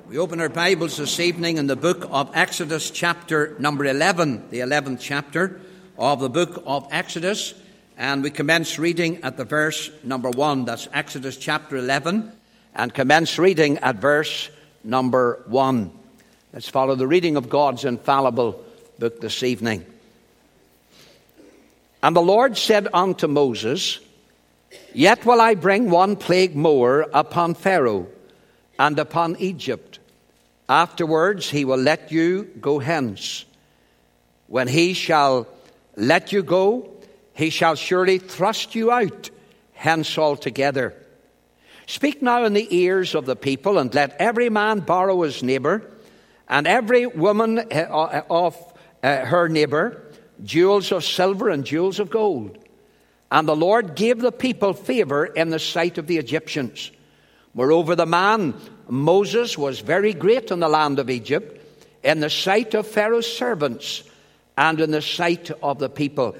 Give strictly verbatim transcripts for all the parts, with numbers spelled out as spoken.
We open our Bibles this evening in the book of Exodus, chapter number eleven, the eleventh chapter of the book of Exodus, and we commence reading at the verse number one. That's Exodus chapter eleven, and commence reading at verse number one. Let's follow the reading of God's infallible book this evening. And the Lord said unto Moses, Yet will I bring one plague more upon Pharaoh and upon Egypt. Afterwards he will let you go hence. When he shall let you go, he shall surely thrust you out hence altogether. Speak now in the ears of the people, and let every man borrow his neighbor, and every woman of her neighbor, jewels of silver and jewels of gold. And the Lord gave the people favor in the sight of the Egyptians. Moreover, the man Moses was very great in the land of Egypt, in the sight of Pharaoh's servants, and in the sight of the people.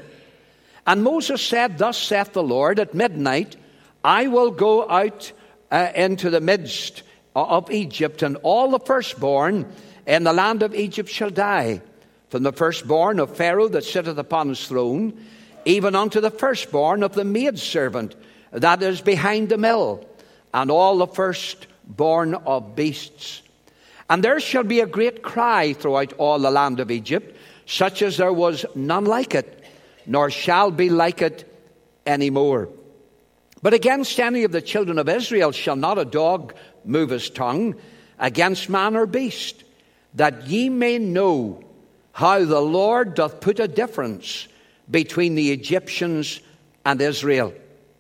And Moses said, Thus saith the Lord, At midnight I will go out uh, into the midst of Egypt, and all the firstborn in the land of Egypt shall die, from the firstborn of Pharaoh that sitteth upon his throne, even unto the firstborn of the maidservant that is behind the mill, and all the firstborn of beasts. And there shall be a great cry throughout all the land of Egypt, such as there was none like it, nor shall be like it any more. But against any of the children of Israel shall not a dog move his tongue, against man or beast, that ye may know how the Lord doth put a difference between the Egyptians and Israel.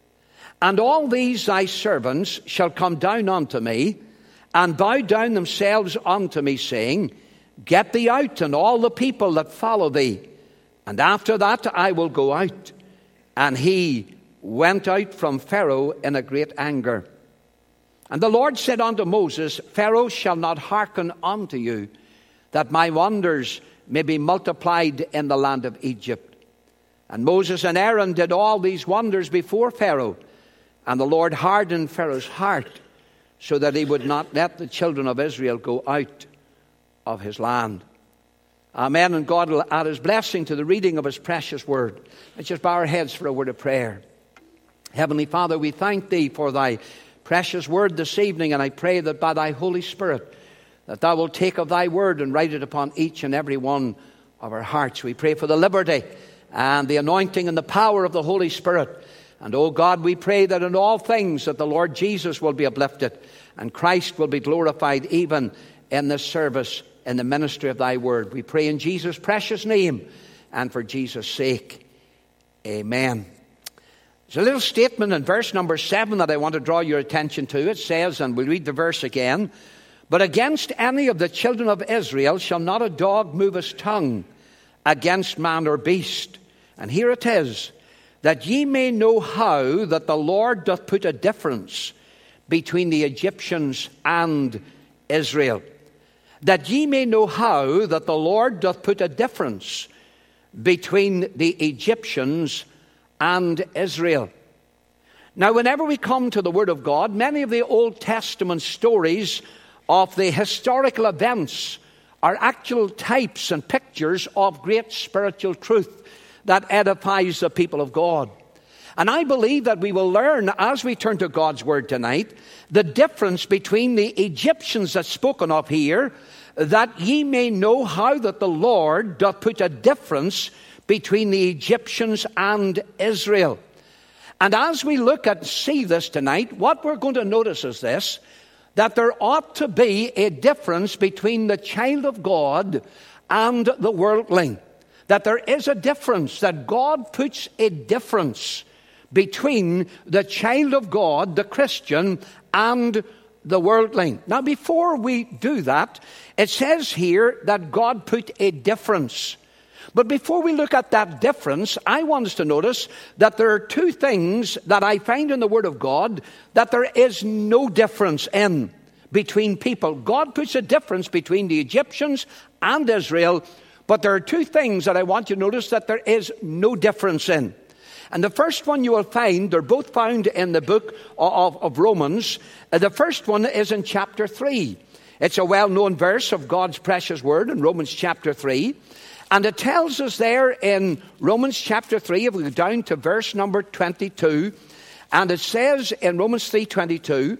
And all these thy servants shall come down unto me, and bow down themselves unto me, saying, Get thee out, and all the people that follow thee. And after that I will go out. And he went out from Pharaoh in a great anger. And the Lord said unto Moses, Pharaoh shall not hearken unto you, that my wonders may be multiplied in the land of Egypt. And Moses and Aaron did all these wonders before Pharaoh. And the Lord hardened Pharaoh's heart, so that he would not let the children of Israel go out of his land. Amen. And God will add his blessing to the reading of his precious word. Let's just bow our heads for a word of prayer. Heavenly Father, we thank thee for thy precious word this evening, and I pray that by thy Holy Spirit, that thou wilt take of thy word and write it upon each and every one of our hearts. We pray for the liberty and the anointing and the power of the Holy Spirit. And, oh God, we pray that in all things that the Lord Jesus will be uplifted and Christ will be glorified even in this service, in the ministry of thy word. We pray in Jesus' precious name and for Jesus' sake. Amen. There's a little statement in verse number seven that I want to draw your attention to. It says, and we'll read the verse again, But against any of the children of Israel shall not a dog move his tongue against man or beast. And here it is, that ye may know how that the Lord doth put a difference between the Egyptians and Israel. That ye may know how that the Lord doth put a difference between the Egyptians and Israel. Now, whenever we come to the Word of God, many of the Old Testament stories of the historical events are actual types and pictures of great spiritual truth that edifies the people of God. And I believe that we will learn, as we turn to God's Word tonight, the difference between the Egyptians that's spoken of here, that ye may know how that the Lord doth put a difference between the Egyptians and Israel. And as we look and see this tonight, what we're going to notice is this, that there ought to be a difference between the child of God and the worldling. That there is a difference, that God puts a difference between the child of God, the Christian, and the worldling. Now, before we do that, it says here that God put a difference. But before we look at that difference, I want us to notice that there are two things that I find in the Word of God that there is no difference in between people. God puts a difference between the Egyptians and Israel. But there are two things that I want you to notice that there is no difference in. And the first one you will find, they're both found in the book of, of Romans. Uh, the first one is in chapter three. It's a well-known verse of God's precious word in Romans chapter three. And it tells us there in Romans chapter three, if we go down to verse number twenty-two, and it says in Romans three twenty-two,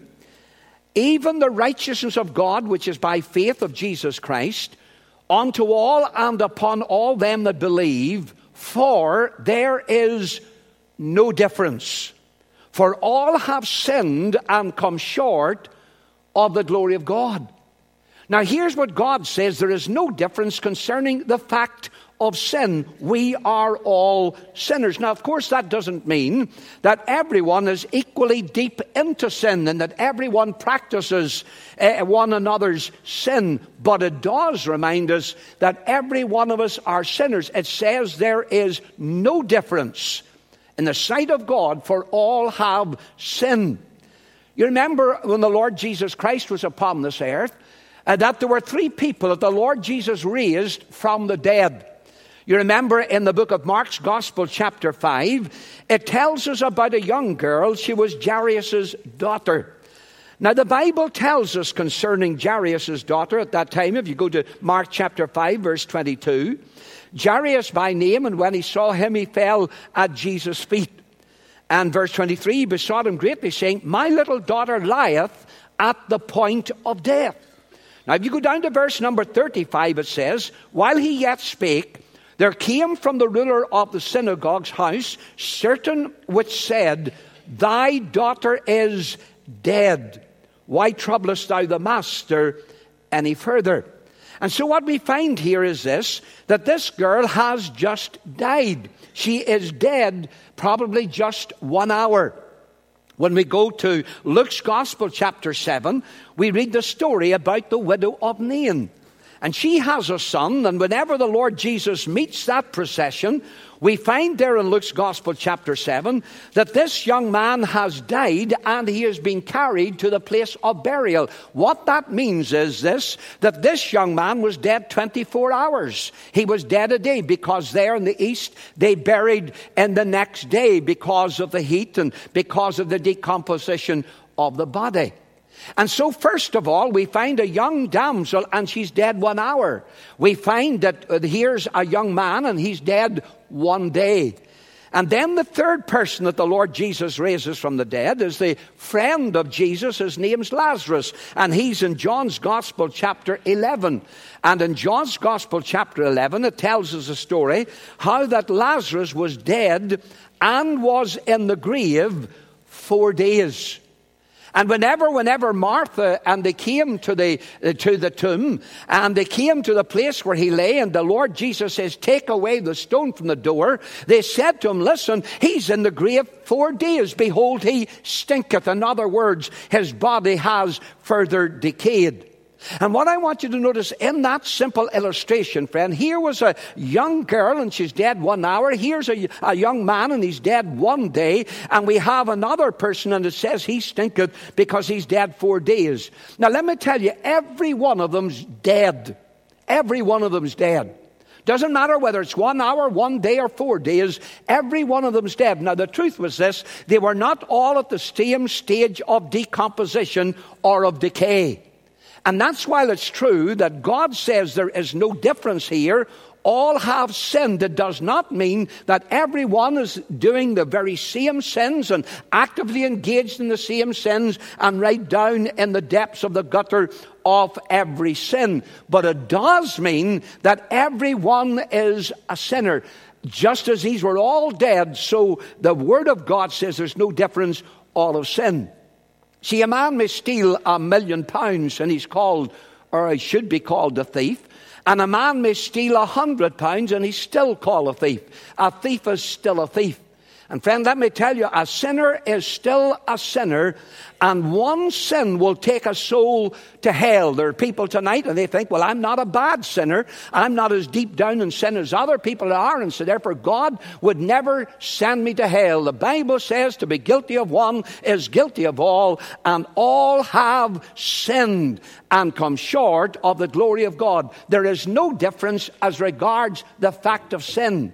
even the righteousness of God, which is by faith of Jesus Christ, unto all and upon all them that believe, for there is no difference. For all have sinned and come short of the glory of God. Now here's what God says. There is no difference concerning the fact of sin. We are all sinners. Now, of course, that doesn't mean that everyone is equally deep into sin and that everyone practices uh, one another's sin. But it does remind us that every one of us are sinners. It says there is no difference in the sight of God, for all have sinned. You remember when the Lord Jesus Christ was upon this earth, uh, that there were three people that the Lord Jesus raised from the dead. You remember in the book of Mark's Gospel, chapter five, it tells us about a young girl. She was Jairus' daughter. Now, the Bible tells us concerning Jairus' daughter at that time, if you go to Mark chapter five, verse twenty-two, Jairus by name, and when he saw him, he fell at Jesus' feet. And verse twenty-three, he besought him greatly, saying, my little daughter lieth at the point of death. Now, if you go down to verse number thirty-five, it says, while he yet spake, there came from the ruler of the synagogue's house certain which said, thy daughter is dead. Why troublest thou the master any further? And so what we find here is this, that this girl has just died. She is dead probably just one hour. When we go to Luke's Gospel, chapter seven, we read the story about the widow of Nain. And she has a son, and whenever the Lord Jesus meets that procession, we find there in Luke's Gospel, chapter seven, that this young man has died and he has been carried to the place of burial. What that means is this, that this young man was dead twenty-four hours. He was dead a day, because there in the east they buried in the next day because of the heat and because of the decomposition of the body. And so first of all, we find a young damsel and she's dead one hour. We find that uh, here's a young man and he's dead one day. And then the third person that the Lord Jesus raises from the dead is the friend of Jesus. His name's Lazarus. And he's in John's Gospel, chapter eleven. And in John's Gospel, chapter eleven, it tells us a story how that Lazarus was dead and was in the grave four days. And whenever, whenever Martha and they came to the uh, to the tomb, and they came to the place where he lay, and the Lord Jesus says, take away the stone from the door, they said to him, listen, he's in the grave four days. Behold, he stinketh. In other words, his body has further decayed. And what I want you to notice in that simple illustration, friend, here was a young girl and she's dead one hour. Here's a, a young man and he's dead one day. And we have another person and it says he stinketh because he's dead four days. Now let me tell you, every one of them's dead. Every one of them's dead. Doesn't matter whether it's one hour, one day, or four days. Every one of them's dead. Now the truth was this, they were not all at the same stage of decomposition or of decay. And that's why it's true that God says there is no difference here. All have sinned. It does not mean that everyone is doing the very same sins and actively engaged in the same sins and right down in the depths of the gutter of every sin. But it does mean that everyone is a sinner. Just as these were all dead, so the Word of God says there's no difference. All have sinned. See, a man may steal a million pounds and he's called, or he should be called, a thief. And a man may steal a hundred pounds and he's still called a thief. A thief is still a thief. And friend, let me tell you, a sinner is still a sinner, and one sin will take a soul to hell. There are people tonight and they think, well, I'm not a bad sinner. I'm not as deep down in sin as other people are, and so therefore God would never send me to hell. The Bible says to be guilty of one is guilty of all, and all have sinned and come short of the glory of God. There is no difference as regards the fact of sin.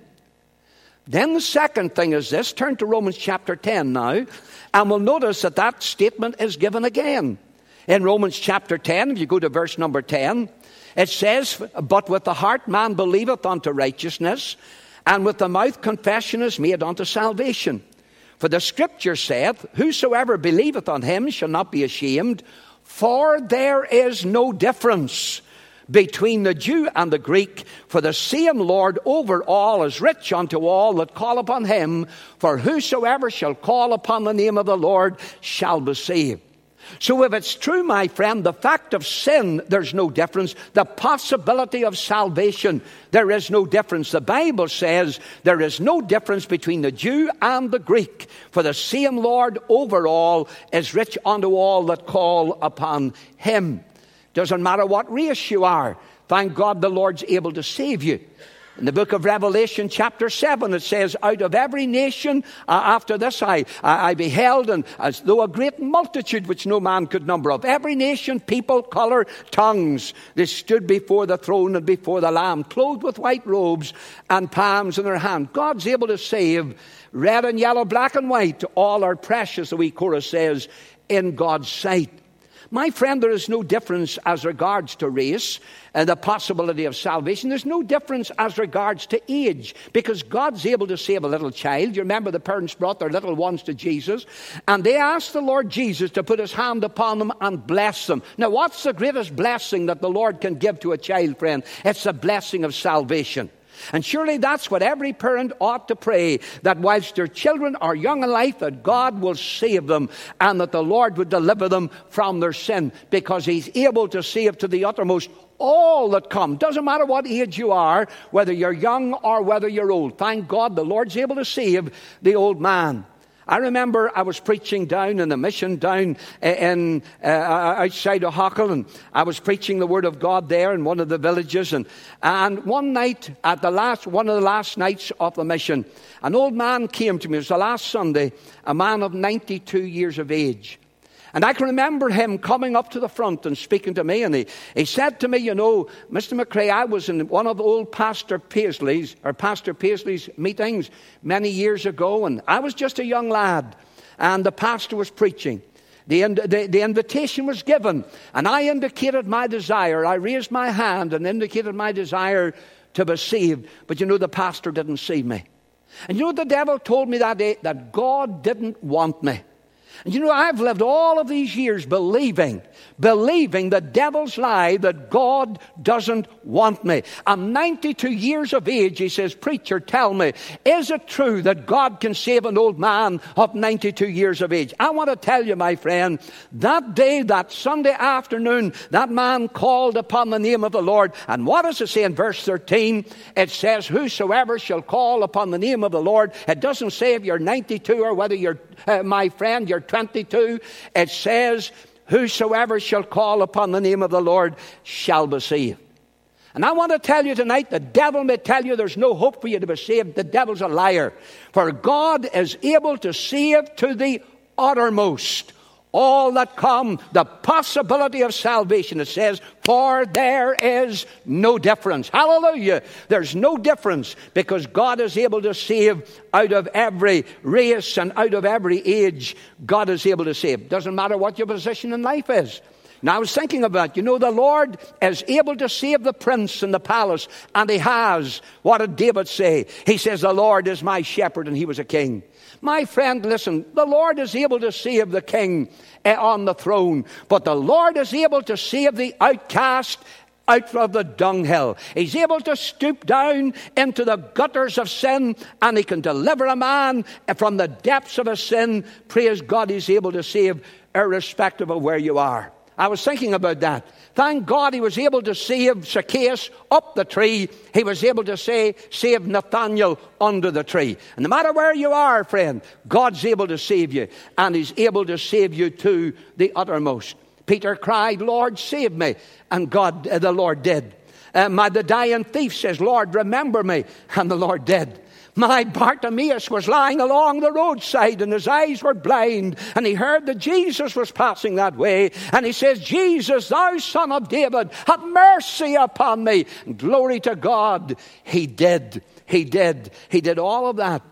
Then the second thing is this. Turn to Romans chapter ten now, and we'll notice that that statement is given again. In Romans chapter ten, if you go to verse number ten, it says, but with the heart man believeth unto righteousness, and with the mouth confession is made unto salvation. For the scripture saith, whosoever believeth on him shall not be ashamed, for there is no difference between the Jew and the Greek, for the same Lord over all is rich unto all that call upon him, for whosoever shall call upon the name of the Lord shall be saved. So if it's true, my friend, the fact of sin, there's no difference. The possibility of salvation, there is no difference. The Bible says there is no difference between the Jew and the Greek, for the same Lord over all is rich unto all that call upon him. Doesn't matter what race you are. Thank God the Lord's able to save you. In the book of Revelation chapter seven, it says, out of every nation, uh, after this I, I, I beheld, and as though a great multitude which no man could number of, every nation, people, colour, tongues, they stood before the throne and before the Lamb, clothed with white robes and palms in their hand. God's able to save red and yellow, black and white. All are precious, the wee chorus says, in God's sight. My friend, there is no difference as regards to race and the possibility of salvation. There's no difference as regards to age, because God's able to save a little child. You remember the parents brought their little ones to Jesus, and they asked the Lord Jesus to put his hand upon them and bless them. Now, what's the greatest blessing that the Lord can give to a child, friend? It's the blessing of salvation. And surely that's what every parent ought to pray, that whilst their children are young in life, that God will save them and that the Lord would deliver them from their sin, because he's able to save to the uttermost all that come. Doesn't matter what age you are, whether you're young or whether you're old. Thank God the Lord's able to save the old man. I remember I was preaching down in the mission down in uh, outside of Hockle, and I was preaching the word of God there in one of the villages. And, and one night, at the last one of the last nights of the mission, an old man came to me. It was the last Sunday, a man of ninety-two years of age. And I can remember him coming up to the front and speaking to me. And he, he said to me, you know, Mister McCrae, I was in one of the old Pastor Paisley's, or Pastor Paisley's meetings many years ago. And I was just a young lad. And the pastor was preaching. The, the, the invitation was given. And I indicated my desire. I raised my hand and indicated my desire to be saved. But you know, the pastor didn't see me. And you know, the devil told me that day that God didn't want me. And you know, I've lived all of these years believing, believing the devil's lie that God doesn't want me. I'm ninety-two years of age. He says, preacher, tell me, is it true that God can save an old man of ninety-two years of age? I want to tell you, my friend, that day, that Sunday afternoon, that man called upon the name of the Lord. And what does it say in verse thirteen? It says, whosoever shall call upon the name of the Lord. It doesn't say if you're ninety-two or whether you're, uh, my friend, you're twenty-two. It says, whosoever shall call upon the name of the Lord shall be saved. And I want to tell you tonight, the devil may tell you there's no hope for you to be saved. The devil's a liar. For God is able to save to the uttermost all that come, the possibility of salvation. It says, for there is no difference. Hallelujah. There's no difference, because God is able to save out of every race and out of every age. God is able to save. Doesn't matter what your position in life is. Now, I was thinking about, you know, the Lord is able to save the prince in the palace, and he has. What did David say? He says, the Lord is my shepherd, and he was a king. My friend, listen, the Lord is able to save the king on the throne, but the Lord is able to save the outcast out of the dunghill. He's able to stoop down into the gutters of sin, and he can deliver a man from the depths of his sin. Praise God, he's able to save irrespective of where you are. I was thinking about that. Thank God he was able to save Zacchaeus up the tree. He was able to say, save Nathaniel under the tree. And no matter where you are, friend, God's able to save you. And he's able to save you to the uttermost. Peter cried, Lord, save me. And God, uh, the Lord did. Uh, my, the dying thief says, Lord, remember me. And the Lord did. My Bartimaeus was lying along the roadside, and his eyes were blind, and he heard that Jesus was passing that way, and he says, Jesus, thou son of David, have mercy upon me. And glory to God, he did. He did. He did all of that.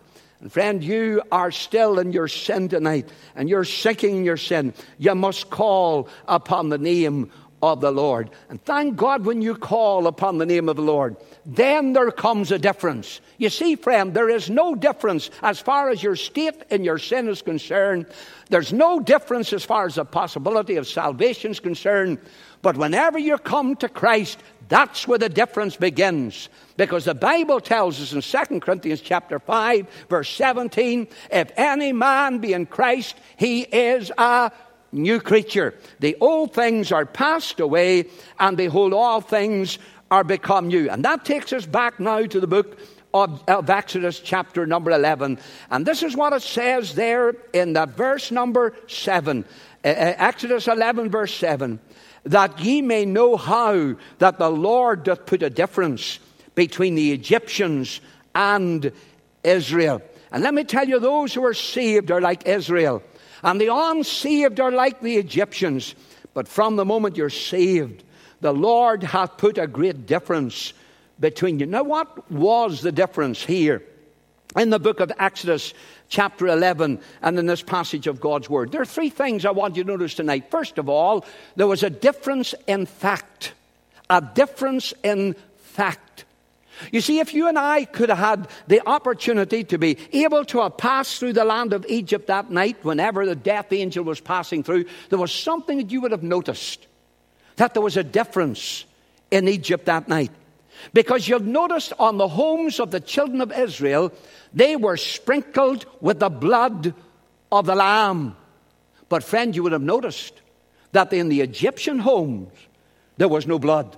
And friend, you are still in your sin tonight, and you're sinking in your sin. You must call upon the name of the Lord. And thank God when you call upon the name of the Lord, then there comes a difference. You see, friend, there is no difference as far as your state in your sin is concerned. There's no difference as far as the possibility of salvation is concerned. But whenever you come to Christ, that's where the difference begins. Because the Bible tells us in Second Corinthians chapter five, verse seventeen, if any man be in Christ, he is a new creature. The old things are passed away, and behold, all things are become new. And that takes us back now to the book of, of Exodus chapter number eleven. And this is what it says there in that verse number seven. Uh, Exodus eleven verse seven. That ye may know how that the Lord doth put a difference between the Egyptians and Israel. And let me tell you, those who are saved are like Israel, and the unsaved are like the Egyptians. But from the moment you're saved, the Lord hath put a great difference between you. Now, what was the difference here in the book of Exodus chapter eleven and in this passage of God's Word? There are three things I want you to notice tonight. First of all, there was a difference in fact. A difference in fact. You see, if you and I could have had the opportunity to be able to have passed through the land of Egypt that night, whenever the death angel was passing through, there was something that you would have noticed. That there was a difference in Egypt that night. Because you'll notice on the homes of the children of Israel, they were sprinkled with the blood of the Lamb. But friend, you would have noticed that in the Egyptian homes, there was no blood.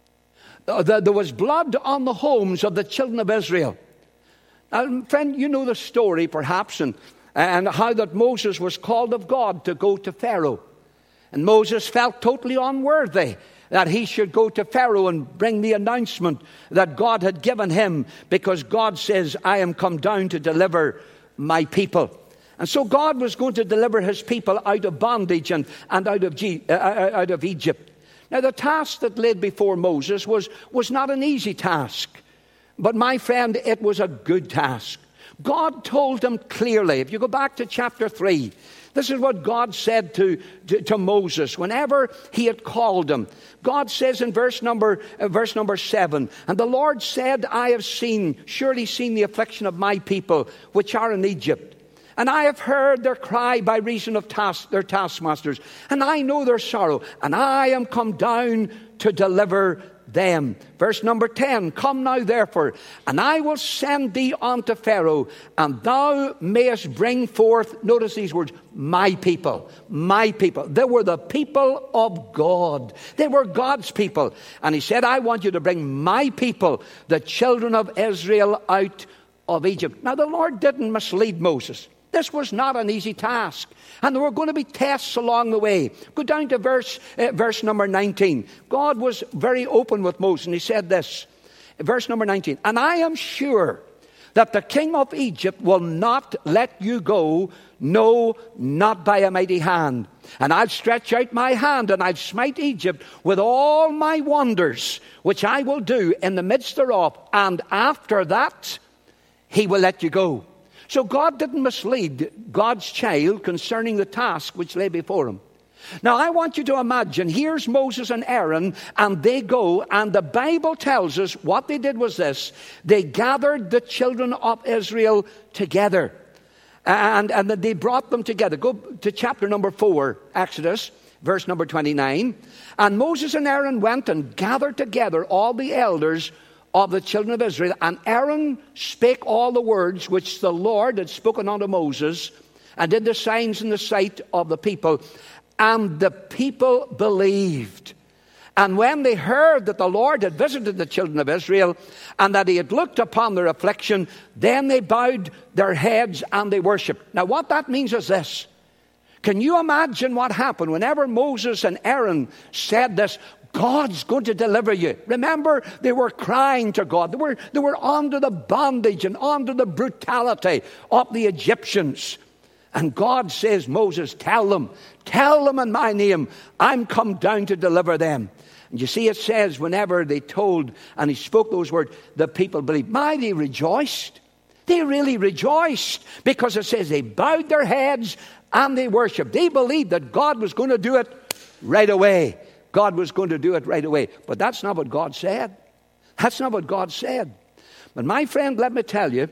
There was blood on the homes of the children of Israel. Now, friend, you know the story perhaps, and, and how that Moses was called of God to go to Pharaoh. And Moses felt totally unworthy that he should go to Pharaoh and bring the announcement that God had given him, because God says, I am come down to deliver my people. And so God was going to deliver his people out of bondage and, and out of G, uh, out of Egypt. Now, the task that laid before Moses was, was not an easy task. But my friend, it was a good task. God told him clearly, if you go back to chapter three, this is what God said to, to, to Moses whenever he had called him. God says in verse number, uh, verse number seven, and the Lord said, I have seen, surely seen the affliction of my people, which are in Egypt. And I have heard their cry by reason of task, their taskmasters. And I know their sorrow. And I am come down to deliver them. Verse number ten. Come now therefore, and I will send thee unto Pharaoh, and thou mayest bring forth, notice these words, my people. My people. They were the people of God. They were God's people. And he said, I want you to bring my people, the children of Israel, out of Egypt. Now the Lord didn't mislead Moses. This was not an easy task. And there were going to be tests along the way. Go down to verse, uh, verse number nineteen. God was very open with Moses, and he said this. Verse number nineteen. And I am sure that the king of Egypt will not let you go, no, not by a mighty hand. And I'll stretch out my hand, and I'll smite Egypt with all my wonders, which I will do in the midst thereof. And after that, he will let you go. So God didn't mislead God's child concerning the task which lay before him. Now I want you to imagine, here's Moses and Aaron, and they go, and the Bible tells us what they did was this. They gathered the children of Israel together, and, and they brought them together. Go to chapter number four, Exodus, verse number twenty-nine. And Moses and Aaron went and gathered together all the elders of the children of Israel. And Aaron spake all the words which the Lord had spoken unto Moses, and did the signs in the sight of the people. And the people believed. And when they heard that the Lord had visited the children of Israel, and that he had looked upon their affliction, then they bowed their heads and they worshipped. Now what that means is this. Can you imagine what happened whenever Moses and Aaron said this? God's going to deliver you. Remember, they were crying to God. They were, they were under the bondage and under the brutality of the Egyptians. And God says, Moses, tell them, tell them in my name, I'm come down to deliver them. And you see, it says, whenever they told and he spoke those words, the people believed. My, they rejoiced. They really rejoiced because it says they bowed their heads and they worshiped. They believed that God was going to do it right away. God was going to do it right away. But that's not what God said. That's not what God said. But my friend, let me tell you,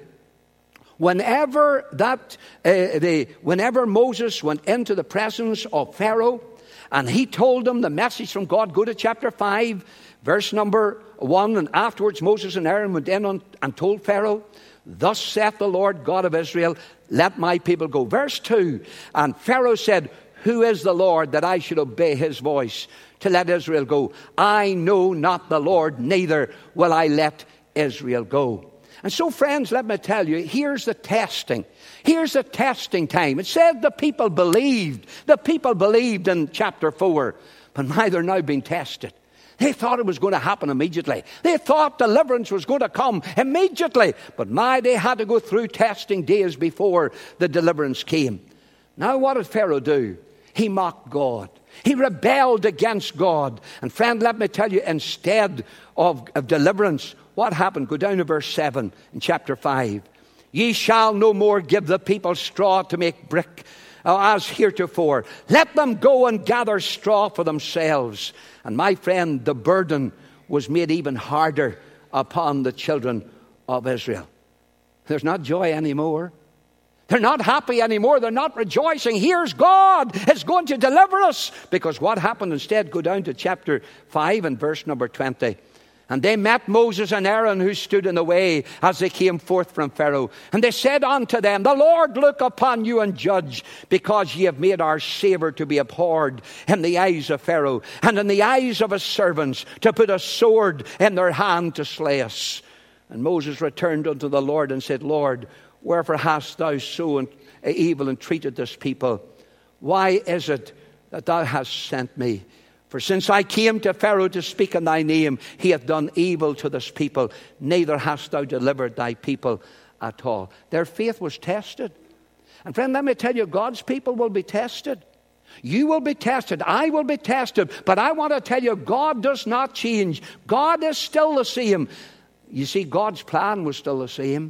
whenever that, uh, the, whenever Moses went into the presence of Pharaoh and he told him the message from God, go to chapter five, verse number one, and afterwards Moses and Aaron went in on, and told Pharaoh, thus saith the Lord God of Israel, let my people go. Verse two, and Pharaoh said, who is the Lord that I should obey his voice to let Israel go? I know not the Lord, neither will I let Israel go. And so, friends, let me tell you, here's the testing. Here's the testing time. It said the people believed. The people believed in chapter four. But now they're now being tested. They thought it was going to happen immediately. They thought deliverance was going to come immediately. But now they had to go through testing days before the deliverance came. Now what did Pharaoh do? He mocked God. He rebelled against God. And friend, let me tell you, instead of, of deliverance, what happened? Go down to verse seven in chapter five. Ye shall no more give the people straw to make brick, uh, as heretofore. Let them go and gather straw for themselves. And my friend, the burden was made even harder upon the children of Israel. There's not joy anymore. They're not happy anymore. They're not rejoicing. Here's God is going to deliver us. Because what happened instead? Go down to chapter five and verse number twenty. And they met Moses and Aaron, who stood in the way as they came forth from Pharaoh. And they said unto them, the Lord look upon you and judge, because ye have made our Saviour to be abhorred in the eyes of Pharaoh, and in the eyes of his servants, to put a sword in their hand to slay us. And Moses returned unto the Lord and said, Lord, wherefore hast thou so evil entreated this people? Why is it that thou hast sent me? For since I came to Pharaoh to speak in thy name, he hath done evil to this people. Neither hast thou delivered thy people at all. Their faith was tested. And friend, let me tell you, God's people will be tested. You will be tested. I will be tested. But I want to tell you, God does not change. God is still the same. You see, God's plan was still the same.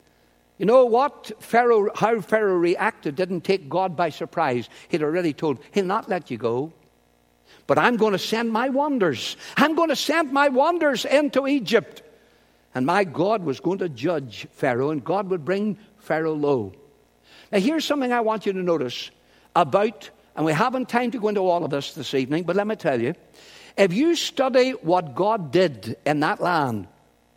You know what? Pharaoh, how Pharaoh reacted didn't take God by surprise. He'd already told, he'll not let you go. But I'm going to send my wonders. I'm going to send my wonders into Egypt. And my God was going to judge Pharaoh, and God would bring Pharaoh low. Now here's something I want you to notice about, and we haven't time to go into all of this this evening, but let me tell you, if you study what God did in that land,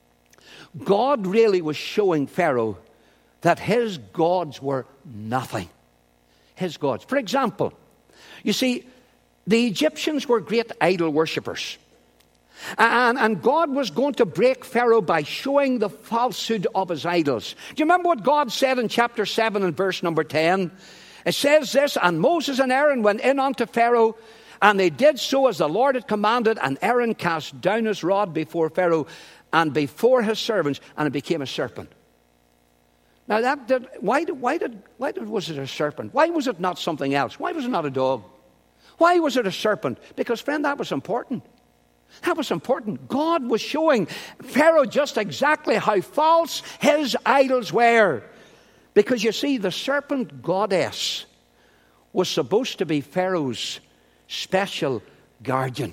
God really was showing Pharaoh that his gods were nothing. His gods. For example, you see, the Egyptians were great idol worshippers. And, and God was going to break Pharaoh by showing the falsehood of his idols. Do you remember what God said in chapter seven and verse number ten? It says this, and Moses and Aaron went in unto Pharaoh, and they did so as the Lord had commanded, and Aaron cast down his rod before Pharaoh and before his servants, and it became a serpent. Now, that did, why, did, why, did, why did, was it a serpent? Why was it not something else? Why was it not a dog? Why was it a serpent? Because, friend, that was important. That was important. God was showing Pharaoh just exactly how false his idols were. Because, you see, the serpent goddess was supposed to be Pharaoh's special guardian.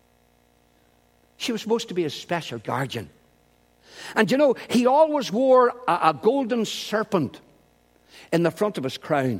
She was supposed to be a special guardian. And, you know, he always wore a, a golden serpent in the front of his crown.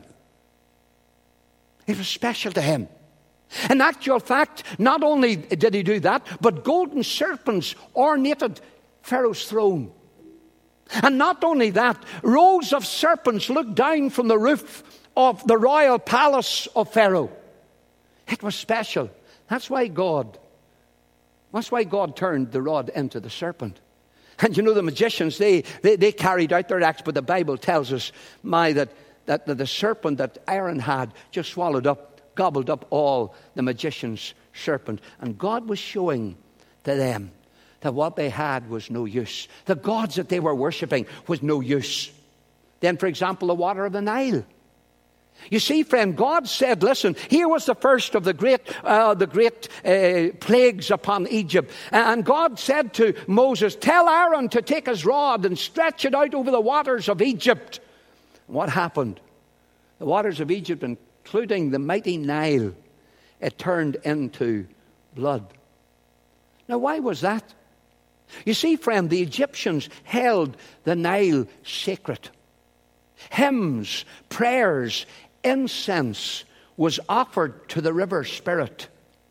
It was special to him. In actual fact, not only did he do that, but golden serpents ornated Pharaoh's throne. And not only that, rows of serpents looked down from the roof of the royal palace of Pharaoh. It was special. That's why God, that's why God turned the rod into the serpent. And you know, the magicians, they, they, they carried out their acts, but the Bible tells us, my, that, that the serpent that Aaron had just swallowed up, gobbled up all the magician's serpent. And God was showing to them that what they had was no use. The gods that they were worshipping was no use. Then, for example, the water of the Nile. You see, friend, God said, listen, here was the first of the great, uh, the great uh, plagues upon Egypt. And God said to Moses, tell Aaron to take his rod and stretch it out over the waters of Egypt. What happened? The waters of Egypt, including the mighty Nile, it turned into blood. Now, why was that? You see, friend, the Egyptians held the Nile sacred. Hymns, prayers, incense was offered to the river spirit.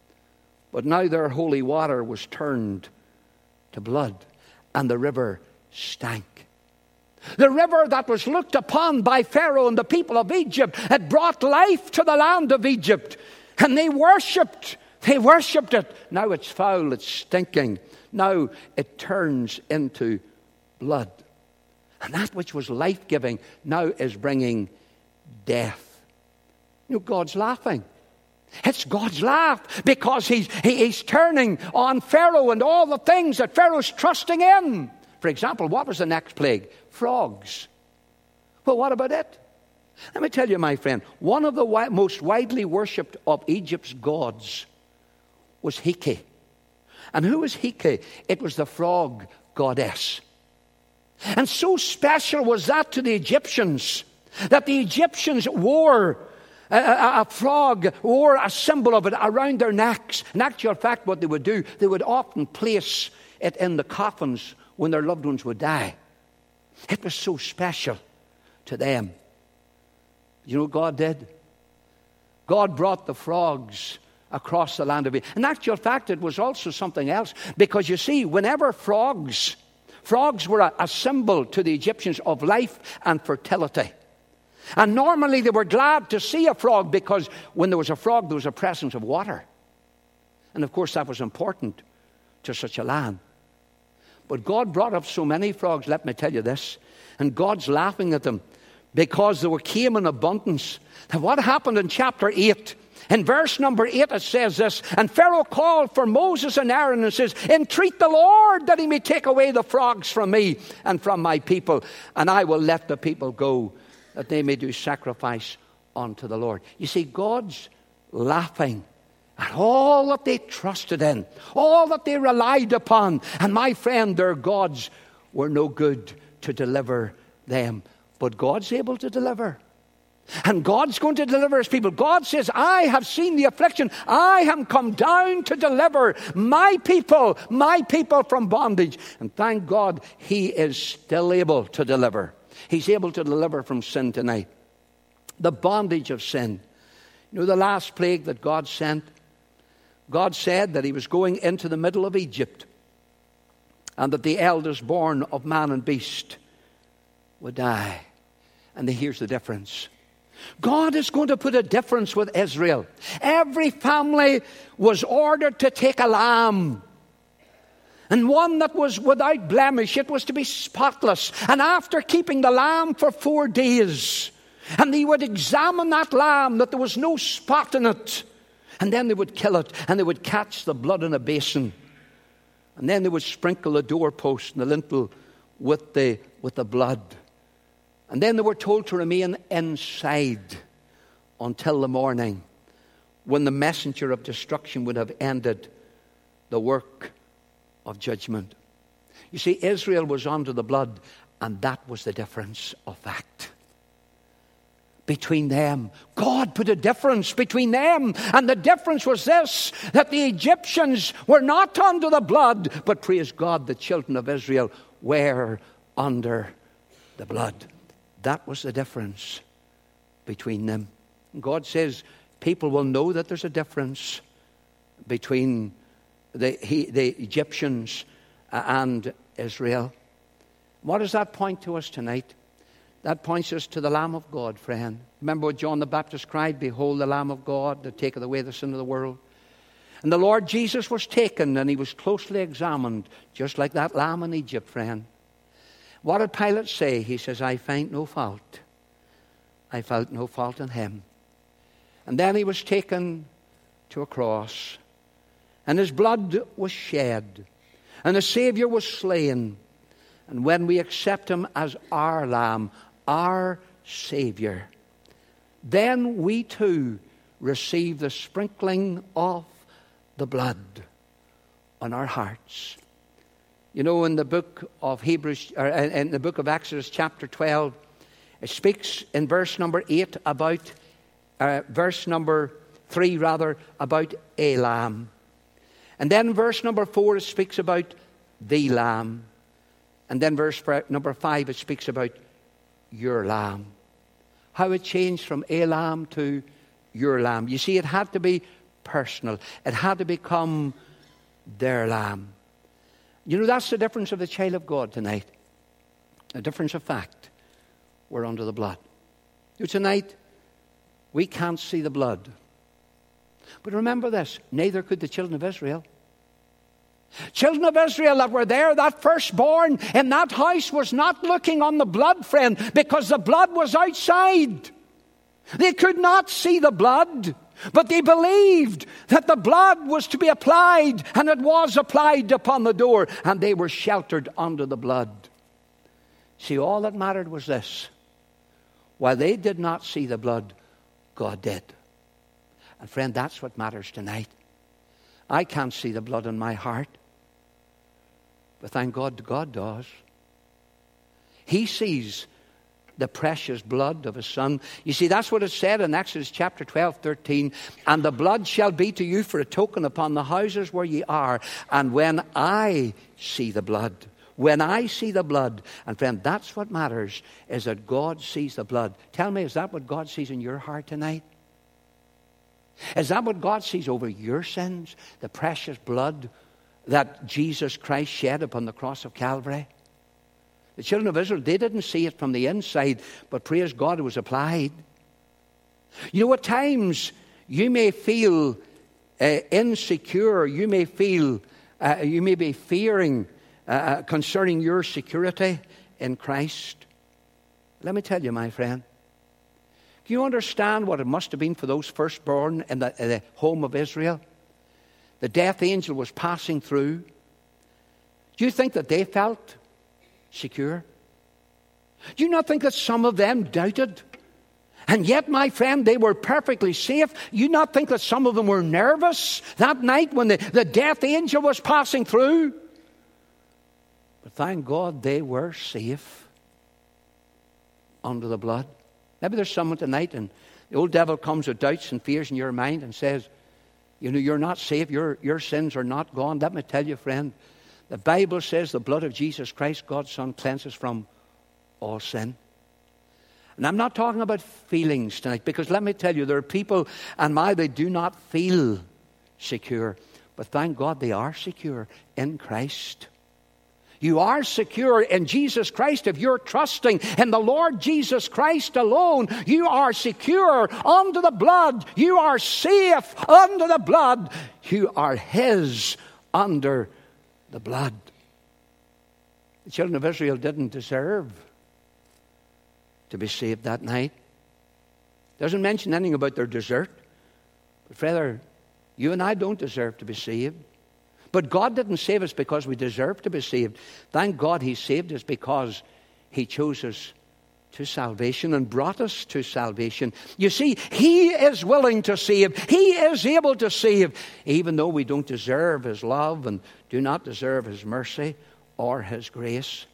But now their holy water was turned to blood, and the river stank. The river that was looked upon by Pharaoh and the people of Egypt had brought life to the land of Egypt. And they worshipped. They worshipped it. Now it's foul, it's stinking. Now it turns into blood. And that which was life-giving now is bringing death. You know, God's laughing. It's God's laugh because he's, he, he's turning on Pharaoh and all the things that Pharaoh's trusting in. For example, what was the next plague? Frogs. Well, what about it? Let me tell you, my friend, one of the wi- most widely worshipped of Egypt's gods was Heke. And who was Heke? It was the frog goddess. And so special was that to the Egyptians that the Egyptians wore a, a, a frog, wore a symbol of it around their necks. In actual fact, what they would do, they would often place it in the coffins when their loved ones would die. It was so special to them. You know what God did? God brought the frogs across the land of Egypt. In actual fact, it was also something else. Because you see, whenever frogs, frogs were a, a symbol to the Egyptians of life and fertility. And normally they were glad to see a frog because when there was a frog, there was a presence of water. And of course, that was important to such a land. But God brought up so many frogs, let me tell you this, and God's laughing at them because they were came in abundance. Now, what happened in chapter eight? In verse number eight, it says this, and Pharaoh called for Moses and Aaron and says, entreat the Lord that he may take away the frogs from me and from my people, and I will let the people go, that they may do sacrifice unto the Lord. You see, God's laughing at all that they trusted in, all that they relied upon. And my friend, their gods were no good to deliver them. But God's able to deliver. And God's going to deliver his people. God says, I have seen the affliction. I have come down to deliver my people, my people from bondage. And thank God, he is still able to deliver. He's able to deliver from sin tonight. The bondage of sin. You know the last plague that God sent? God said that he was going into the middle of Egypt and that the eldest born of man and beast would die. And here's the difference. God is going to put a difference with Israel. Every family was ordered to take a lamb. And one that was without blemish. It was to be spotless. And after keeping the lamb for four days, and they would examine that lamb, that there was no spot in it. And then they would kill it, and they would catch the blood in a basin. And then they would sprinkle the doorpost and the lintel with the, with the blood. And then they were told to remain inside until the morning, when the messenger of destruction would have ended the work of judgment. You see, Israel was under the blood, and that was the difference of fact. Between them, God put a difference between them, and the difference was this, that the Egyptians were not under the blood, but praise God, the children of Israel were under the blood. That was the difference between them. God says people will know that there's a difference between the, he, the Egyptians and Israel. What does that point to us tonight? That points us to the Lamb of God, friend. Remember what John the Baptist cried, behold the Lamb of God that taketh away the sin of the world. And the Lord Jesus was taken, and he was closely examined, just like that lamb in Egypt, friend. What did Pilate say? He says, I find no fault. I found no fault in him. And then he was taken to a cross, and his blood was shed, and the Savior was slain. And when we accept him as our Lamb, our Savior, then we too receive the sprinkling of the blood on our hearts. You know, in the book of Hebrews, or in the book of Exodus chapter twelve, it speaks in verse number eight about, uh, verse number three rather, about a lamb. And then verse number four, it speaks about the lamb. And then verse number five, it speaks about your lamb. How it changed from a lamb to your lamb. You see, it had to be personal. It had to become their lamb. You know, that's the difference of the child of God tonight. A difference of fact. We're under the blood. You know, tonight, we can't see the blood. But remember this, neither could the children of Israel. Children of Israel that were there, that firstborn in that house was not looking on the blood, friend, because the blood was outside. They could not see the blood, but they believed that the blood was to be applied, and it was applied upon the door, and they were sheltered under the blood. See, all that mattered was this. While they did not see the blood, God did. And friend, that's what matters tonight. I can't see the blood in my heart, but thank God God does. He sees the precious blood of his Son. You see, that's what it said in Exodus chapter twelve, thirteen. And the blood shall be to you for a token upon the houses where ye are. And when I see the blood, when I see the blood, and friend, that's what matters, is that God sees the blood. Tell me, is that what God sees in your heart tonight? Is that what God sees over your sins? The precious blood that Jesus Christ shed upon the cross of Calvary? The children of Israel, they didn't see it from the inside, but praise God, it was applied. You know, at times you may feel uh, insecure. You may feel, uh, you may be fearing uh, concerning your security in Christ. Let me tell you, my friend, do you understand what it must have been for those firstborn in the, in the home of Israel? The death angel was passing through. Do you think that they felt secure? Do you not think that some of them doubted? And yet, my friend, they were perfectly safe. You not think that some of them were nervous that night when the, the death angel was passing through? But thank God they were safe under the blood. Maybe there's someone tonight and the old devil comes with doubts and fears in your mind and says, you know, you're not safe, your, your sins are not gone. Let me tell you, friend, the Bible says the blood of Jesus Christ, God's Son, cleanses from all sin. And I'm not talking about feelings tonight, because let me tell you, there are people, and my, they do not feel secure. But thank God they are secure in Christ. You are secure in Jesus Christ if you're trusting in the Lord Jesus Christ alone. You are secure under the blood. You are safe under the blood. You are His under the blood. The children of Israel didn't deserve to be saved that night. It doesn't mention anything about their desert. But rather, you and I don't deserve to be saved. But God didn't save us because we deserve to be saved. Thank God He saved us because He chose us to salvation and brought us to salvation. You see, He is willing to save. He is able to save, even though we don't deserve His love and do not deserve His mercy or His grace.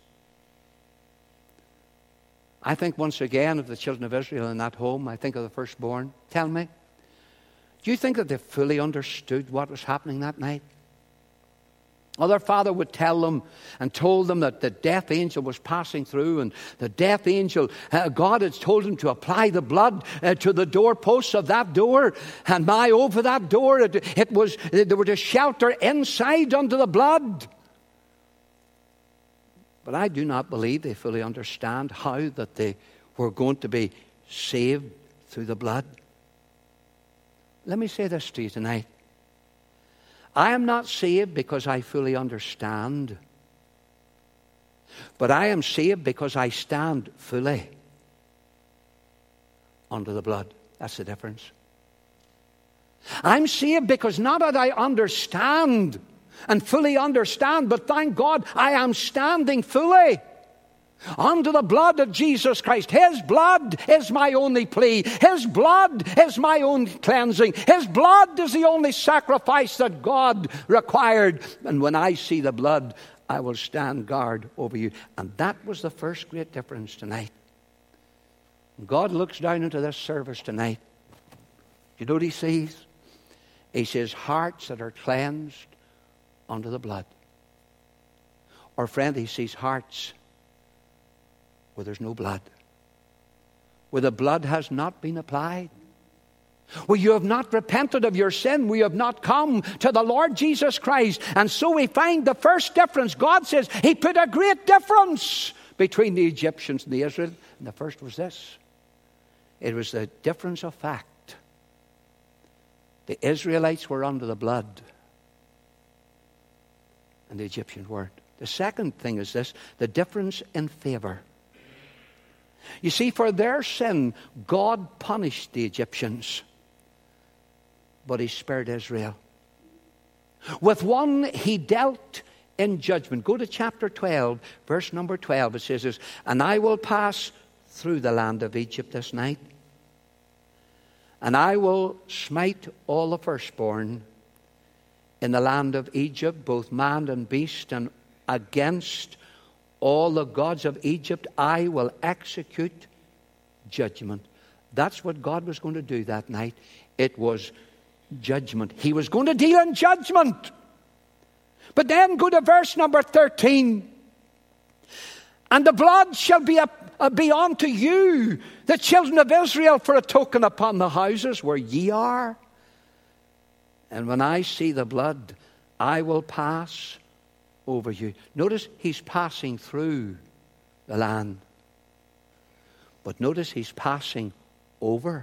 I think once again of the children of Israel in that home. I think of the firstborn. Tell me, do you think that they fully understood what was happening that night? Well, their father would tell them and told them that the death angel was passing through, and the death angel, uh, God had told him to apply the blood uh, to the doorposts of that door, and my, over that door, it, it was, they were to shelter inside under the blood. But I do not believe they fully understand how that they were going to be saved through the blood. Let me say this to you tonight. I am not saved because I fully understand, but I am saved because I stand fully under the blood. That's the difference. I'm saved because not that I understand and fully understand, but thank God I am standing fully. Unto the blood of Jesus Christ. His blood is my only plea. His blood is my own cleansing. His blood is the only sacrifice that God required. And when I see the blood, I will stand guard over you. And that was the first great difference tonight. God looks down into this service tonight. You know what he sees? He says hearts that are cleansed under the blood. Or friend, he sees hearts where there's no blood, where the blood has not been applied, where you have not repented of your sin, where you have not come to the Lord Jesus Christ. And so we find the first difference. God says he put a great difference between the Egyptians and the Israel. And the first was this. It was the difference of fact. The Israelites were under the blood and the Egyptians weren't. The second thing is this, the difference in favor. You see, for their sin, God punished the Egyptians, but he spared Israel. With one, he dealt in judgment. Go to chapter twelve, verse number twelve. It says this, and I will pass through the land of Egypt this night, and I will smite all the firstborn in the land of Egypt, both man and beast, and against all the gods of Egypt I will execute judgment. That's what God was going to do that night. It was judgment. He was going to deal in judgment. But then go to verse number thirteen. And the blood shall be, a, a, be unto you, the children of Israel, for a token upon the houses where ye are. And when I see the blood, I will pass over you. Notice he's passing through the land. But notice he's passing over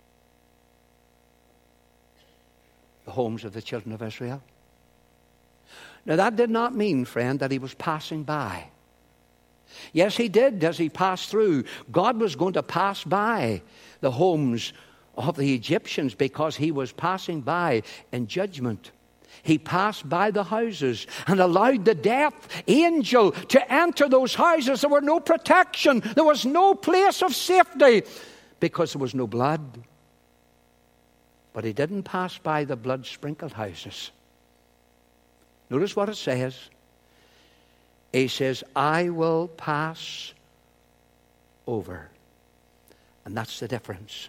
the homes of the children of Israel. Now that did not mean, friend, that he was passing by. Yes, he did as he passed through. God was going to pass by the homes of the Egyptians because he was passing by in judgment. He passed by the houses and allowed the death angel to enter those houses. There were no protection. There was no place of safety because there was no blood. But he didn't pass by the blood-sprinkled houses. Notice what it says. He says, I will pass over. And that's the difference.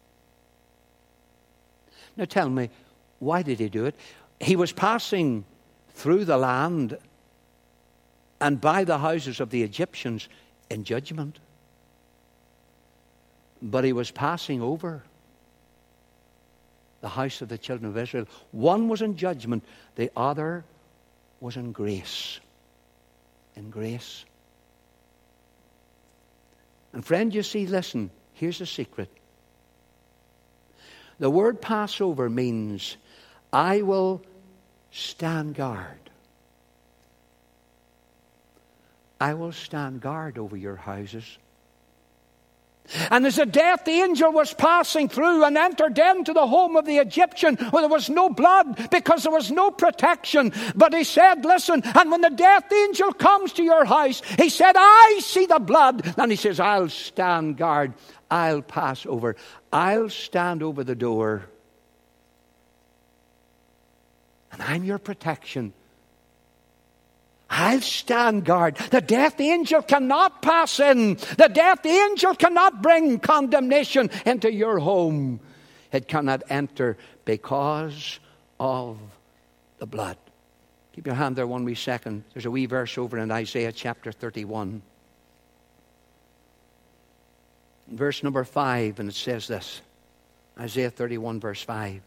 Now tell me, why did he do it? He was passing through the land and by the houses of the Egyptians in judgment. But he was passing over the house of the children of Israel. One was in judgment, the other was in grace. In grace. And friend, you see, listen, here's the secret. The word Passover means I will stand guard. I will stand guard over your houses. And as the death angel was passing through and entered into the home of the Egyptian, where there was no blood because there was no protection. But he said, listen, and when the death angel comes to your house, he said, I see the blood. And he says, I'll stand guard. I'll pass over. I'll stand over the door. And I'm your protection. I'll stand guard. The death angel cannot pass in. The death angel cannot bring condemnation into your home. It cannot enter because of the blood. Keep your hand there one wee second. There's a wee verse over in Isaiah chapter thirty-one. Verse number five, and it says this. Isaiah thirty-one, verse five.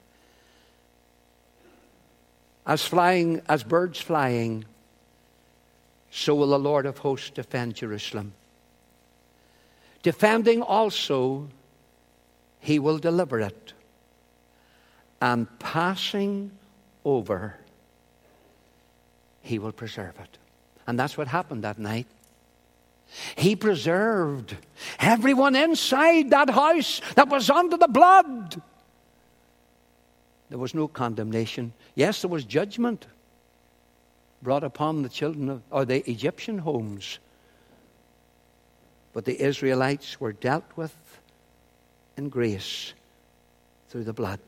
As flying, as birds flying, so will the Lord of hosts defend Jerusalem. Defending also, he will deliver it. And passing over, he will preserve it. And that's what happened that night. He preserved everyone inside that house that was under the blood. There was no condemnation. Yes, there was judgment brought upon the children of, or the Egyptian homes. But the Israelites were dealt with in grace through the blood.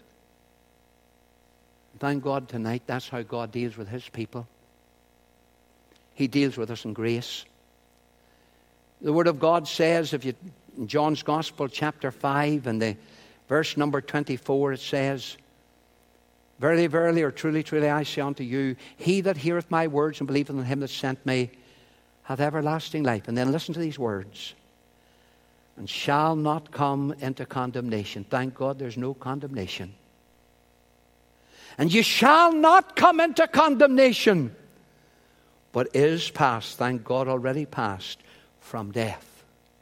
Thank God tonight, that's how God deals with his people. He deals with us in grace. The Word of God says, if you, in John's Gospel, chapter five, and the verse number twenty-four, it says, Verily, verily, or truly, truly, I say unto you, he that heareth my words and believeth on him that sent me hath everlasting life. And then listen to these words. And shall not come into condemnation. Thank God there's no condemnation. And you shall not come into condemnation, but is passed, thank God already passed, from death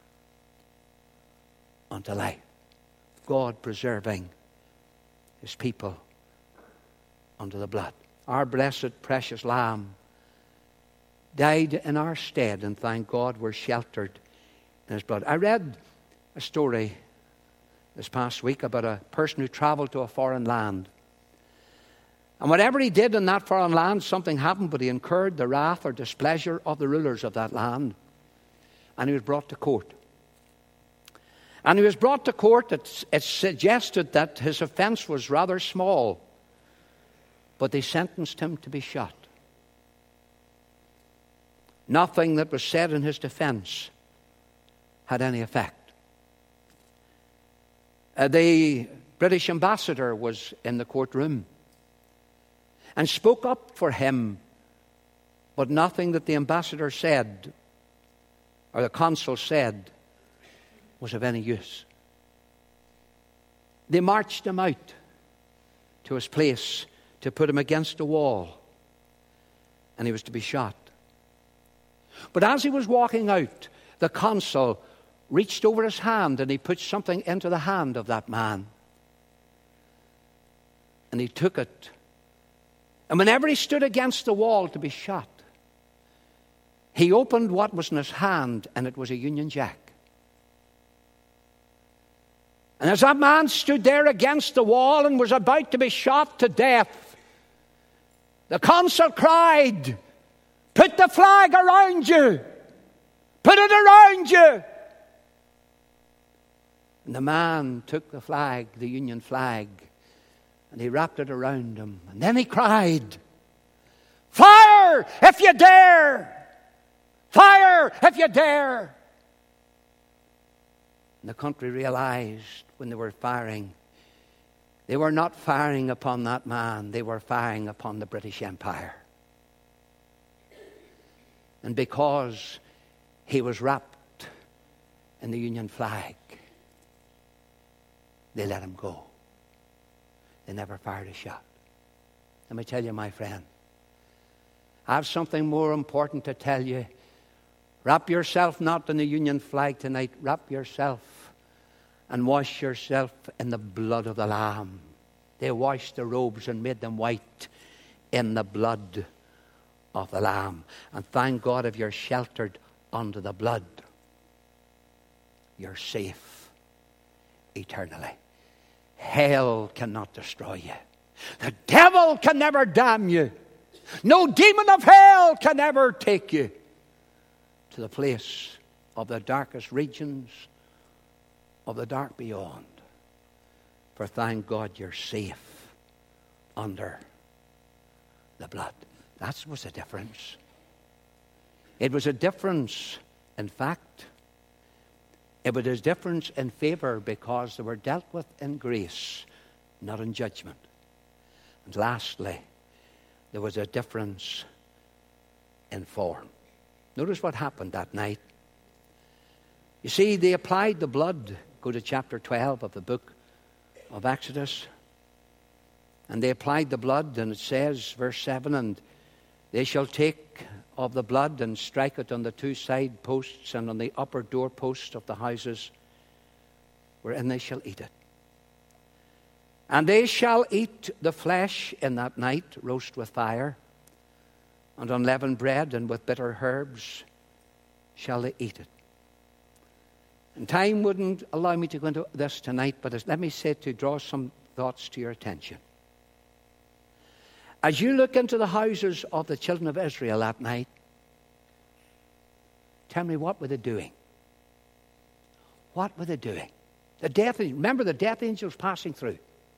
unto life. God preserving his people under the blood. Our blessed, precious Lamb died in our stead, and thank God we're sheltered in his blood. I read a story this past week about a person who traveled to a foreign land. And whatever he did in that foreign land, something happened, but he incurred the wrath or displeasure of the rulers of that land. And he was brought to court. And he was brought to court. It, it suggested that his offense was rather small, but they sentenced him to be shot. Nothing that was said in his defense had any effect. Uh, the British ambassador was in the courtroom and spoke up for him, but nothing that the ambassador said or the consul said was of any use. They marched him out to his place to put him against a wall, and he was to be shot. But as he was walking out, the consul reached over his hand and he put something into the hand of that man. And he took it. And whenever he stood against the wall to be shot, he opened what was in his hand, and it was a Union Jack. And as that man stood there against the wall and was about to be shot to death, the consul cried, "Put the flag around you! Put it around you!" And the man took the flag, the Union flag, and he wrapped it around him. And then he cried, "Fire if you dare! Fire if you dare!" And the country realized when they were firing, they were not firing upon that man, they were firing upon the British Empire. And because he was wrapped in the Union flag, they let him go. They never fired a shot. Let me tell you, my friend, I have something more important to tell you. Wrap yourself not in the Union flag tonight. Wrap yourself and wash yourself in the blood of the Lamb. They washed the robes and made them white in the blood of the Lamb. And thank God if you're sheltered under the blood, you're safe eternally. Hell cannot destroy you. The devil can never damn you. No demon of hell can ever take you to the place of the darkest regions of the dark beyond. For thank God you're safe under the blood. That was a difference. It was a difference, in fact. It was a difference in favor because they were dealt with in grace, not in judgment. And lastly, there was a difference in form. Notice what happened that night. You see, they applied the blood. Go to chapter twelve of the book of Exodus. And they applied the blood, and it says, verse seven, and they shall take of the blood and strike it on the two side posts and on the upper door posts of the houses, wherein they shall eat it. And they shall eat the flesh in that night, roast with fire, and unleavened bread, and with bitter herbs shall they eat it. And time wouldn't allow me to go into this tonight, but let me say to draw some thoughts to your attention. As you look into the houses of the children of Israel that night, tell me, what were they doing? What were they doing? The death, remember the death angels passing through.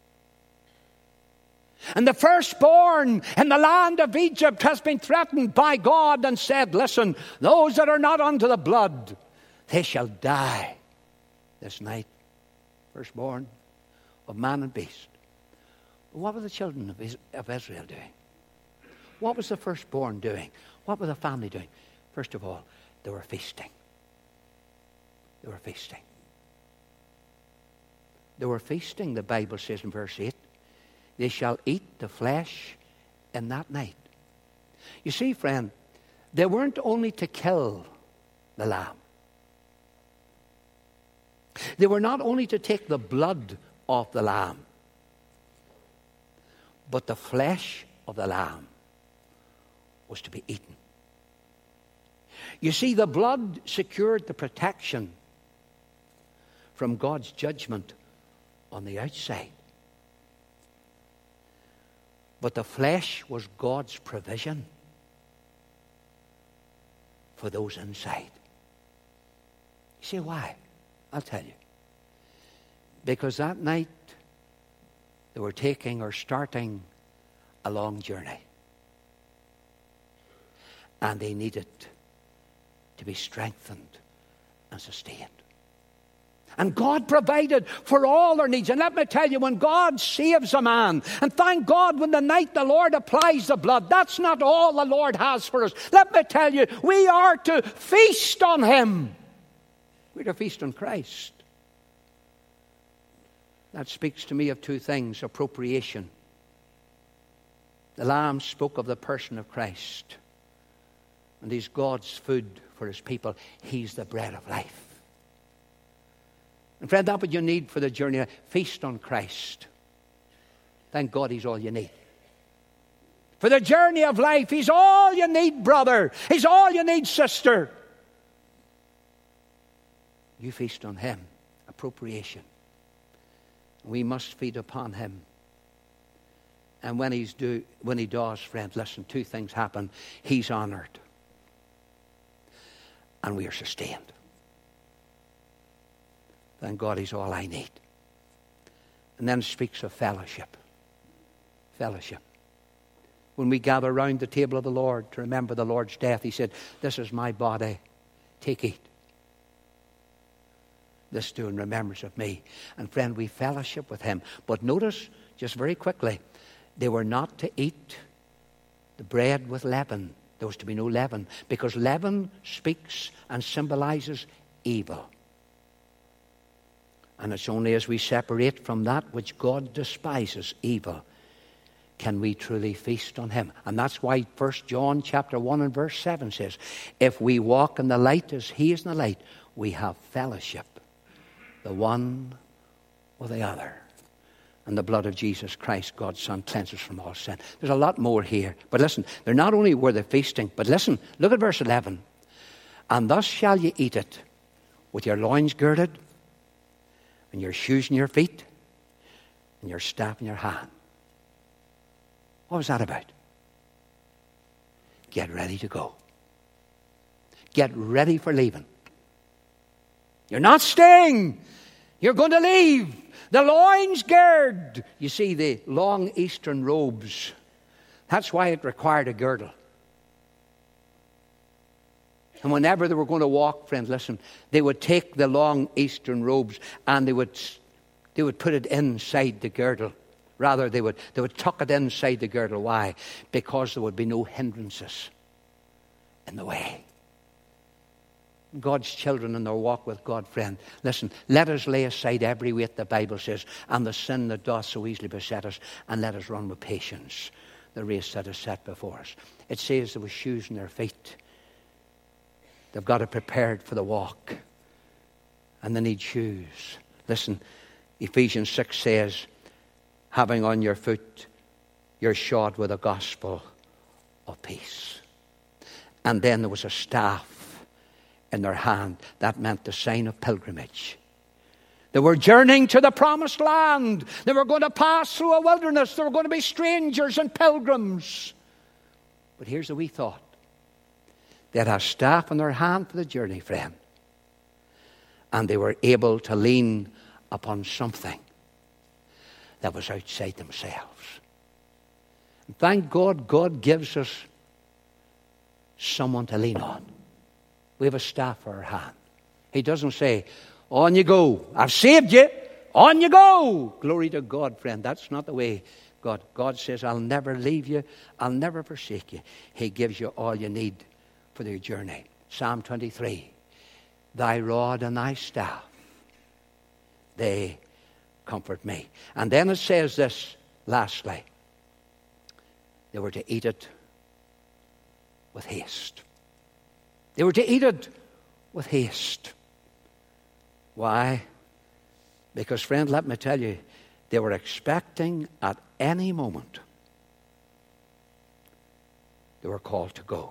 And the firstborn in the land of Egypt has been threatened by God and said, listen, those that are not unto the blood, they shall die this night. Firstborn of man and beast. What were the children of Israel doing? What was the firstborn doing? What were the family doing? First of all, they were feasting. They were feasting. They were feasting, the Bible says in verse eight. They shall eat the flesh in that night. You see, friend, they weren't only to kill the lamb. They were not only to take the blood of the lamb, but the flesh of the lamb was to be eaten. You see, the blood secured the protection from God's judgment on the outside. But the flesh was God's provision for those inside. You see why? I'll tell you. Because that night they were taking or starting a long journey. And they needed to be strengthened and sustained. And God provided for all their needs. And let me tell you, when God saves a man, and thank God when the night the Lord applies the blood, that's not all the Lord has for us. Let me tell you, we are to feast on Him. We're to feast on Christ. That speaks to me of two things. Appropriation. The Lamb spoke of the person of Christ. And He's God's food for His people. He's the bread of life. And friend, that's what you need for the journey. Feast on Christ. Thank God He's all you need. For the journey of life, He's all you need, brother. He's all you need, sister. You feast on Him. Appropriation. We must feed upon Him. And when He's do, when He does, friend, listen, two things happen. He's honored. And we are sustained. Thank God He's all I need. And then it speaks of fellowship. Fellowship. When we gather round the table of the Lord to remember the Lord's death, He said, this is my body. Take, eat. This do in remembrance of me. And friend, we fellowship with Him. But notice, just very quickly, they were not to eat the bread with leaven. There was to be no leaven. Because leaven speaks and symbolizes evil. And it's only as we separate from that which God despises, evil, can we truly feast on Him. And that's why First John chapter one and verse seven says, if we walk in the light as He is in the light, we have fellowship, the one or the other. And the blood of Jesus Christ, God's Son, cleanses from all sin. There's a lot more here. But listen, they're not only were they feasting, but listen, look at verse eleven. And thus shall ye eat it, with your loins girded, and your shoes in your feet, and your staff in your hand. What was that about? Get ready to go. Get ready for leaving. You're not staying. You're going to leave. The loins gird. You see, the long Eastern robes. That's why it required a girdle. And whenever they were going to walk, friend, listen, they would take the long Eastern robes and they would they would put it inside the girdle. Rather, they would they would tuck it inside the girdle. Why? Because there would be no hindrances in the way. God's children in their walk with God, friend, listen, let us lay aside every weight, the Bible says, and the sin that doth so easily beset us, and let us run with patience the race that is set before us. It says there were shoes in their feet. They've got it prepared for the walk. And they need shoes. Listen, Ephesians six says, having on your foot your shod with the gospel of peace. And then there was a staff in their hand. That meant the sign of pilgrimage. They were journeying to the promised land. They were going to pass through a wilderness. They were going to be strangers and pilgrims. But here's the wee thought. They had a staff in their hand for the journey, friend. And they were able to lean upon something that was outside themselves. And thank God, God gives us someone to lean on. We have a staff for our hand. He doesn't say, on you go. I've saved you. On you go. Glory to God, friend. That's not the way God. God says, I'll never leave you. I'll never forsake you. He gives you all you need for your journey. Psalm twenty-three. Thy rod and thy staff, they comfort me. And then it says this, lastly. They were to eat it with haste. They were to eat it with haste. Why? Because, friend, let me tell you, they were expecting at any moment they were called to go.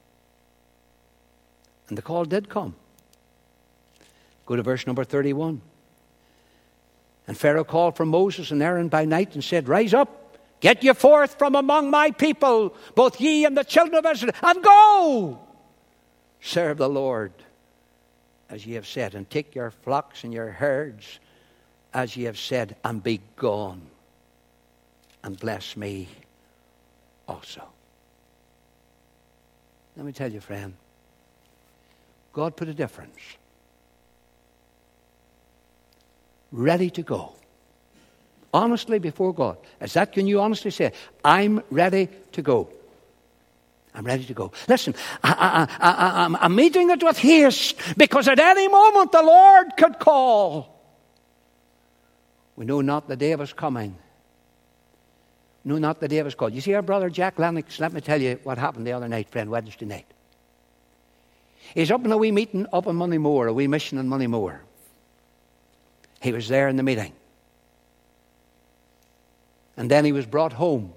And the call did come. Go to verse number thirty-one. And Pharaoh called for Moses and Aaron by night and said, rise up, get you forth from among my people, both ye and the children of Israel, and go! Serve the Lord, as ye have said, and take your flocks and your herds, as ye have said, and be gone, and bless me also. Let me tell you, friend, God put a difference. Ready to go. Honestly before God. Is that, can you honestly say, I'm ready to go? I'm ready to go. Listen, I, I, I, I, I'm, I'm meeting it with haste because at any moment the Lord could call. We know not the day of his coming. We know not the day of his call. You see our brother Jack Lennox, let me tell you what happened the other night, friend, Wednesday night. He's up in a wee meeting up in Moneymore, a wee mission in Moneymore. He was there in the meeting. And then he was brought home.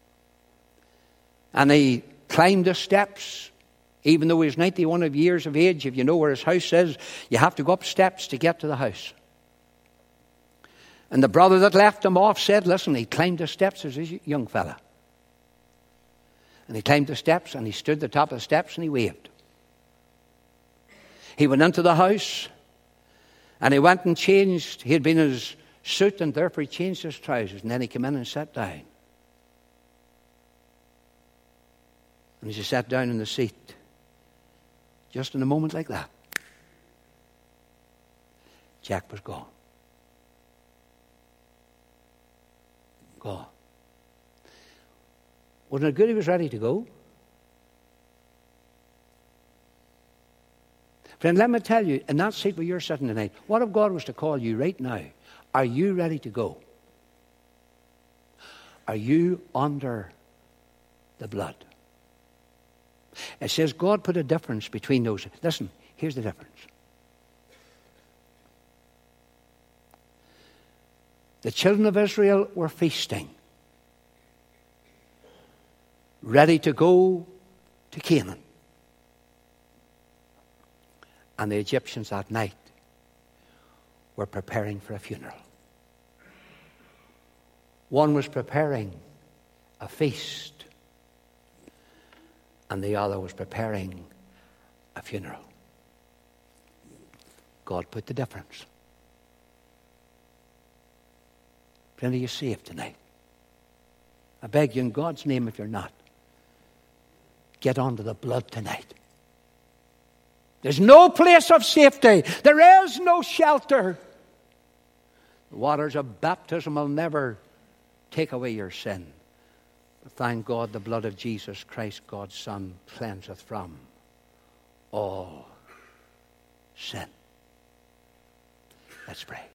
And he climbed the steps, even though he was ninety-one of years of age. If you know where his house is, you have to go up steps to get to the house. And the brother that left him off said, listen, he climbed the steps as a young fella. And he climbed the steps and he stood at the top of the steps and he waved. He went into the house and he went and changed. He had been in his suit and therefore he changed his trousers. And then he came in and sat down. And as he sat down in the seat, just in a moment like that, Jack was gone. Gone. Wasn't it good he was ready to go? Friend, let me tell you, in that seat where you're sitting tonight, what if God was to call you right now? Are you ready to go? Are you under the blood? It says God put a difference between those. Listen, here's the difference. The children of Israel were feasting, ready to go to Canaan. And the Egyptians that night were preparing for a funeral. One was preparing a feast, and the other was preparing a funeral. God put the difference. Friend, are you saved tonight? I beg you in God's name, if you're not, get onto the blood tonight. There's no place of safety. There is no shelter. The waters of baptism will never take away your sin. But thank God the blood of Jesus Christ, God's Son, cleanseth from all sin. Let's pray.